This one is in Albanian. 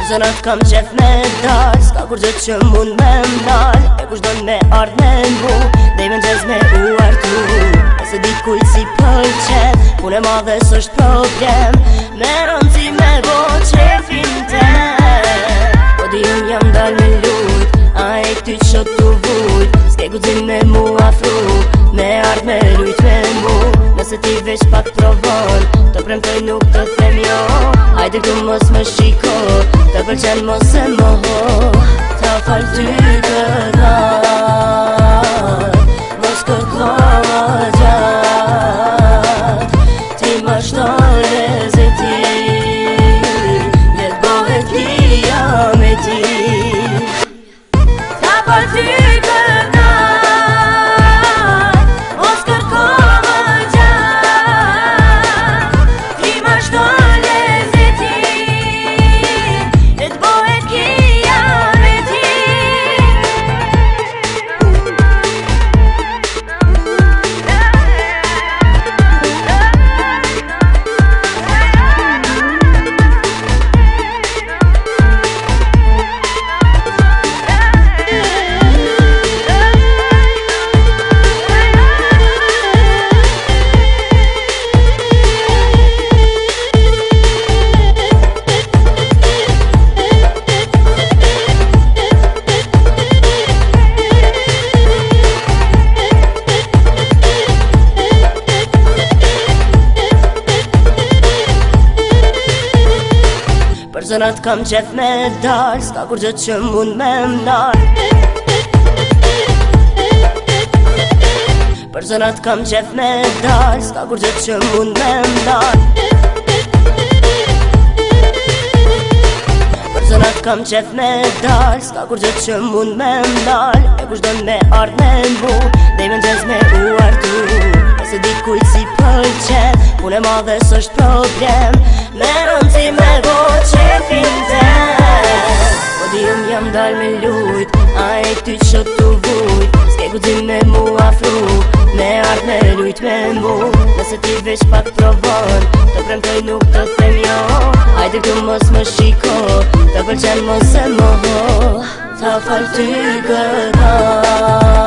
Për zonat kam qef me dal, s'ka kur gjë që mund me mdal. E kush don me ard me mu, dej me nxez me u artu. Nëse dit kujt si pëlqen, pune madhe s'është problem. Me rëndzi me bo qefin ten. Po di unë jam dal me lut, a e ty që t'u vujt. S'ke guxim me mu afru, me ard me lujt me mu. Nëse ti veç pak provon, të premtoj nuk të them jo. Hajde këtu mos më shiko, të pëlqen mos e moho. Ta fal ty këna, mos kërko më gjat. Ti më shton lezetin, let bëhet lija me ti. Ta fal ty këna, mos kërko më gjat. Ti më shton Për zonat kam qef me dal, s'ka kur gjë që mund me mdal. Për zonat kam qef me dal, s'ka kur gjë që mund me mdal. Për zonat kam qef me dal, s'ka kur gjë që mund me mdal. E kush don me ard me mu, dej me nxez me u artu. Nëse dit kujt si pëlqen, pune madhe s'është problem. Me rëndzi me bo qefin ten. Po di unë jam dal me lujt, a e ty që t'u vujt. S'ke guxim me mu afru, me ard me lujt me mu. Nëse ti veç pak provon, të premtoj nuk të them jo. Hajde këtu mos më shiko, të pëlqen mos e moho. Ta fal ty këta.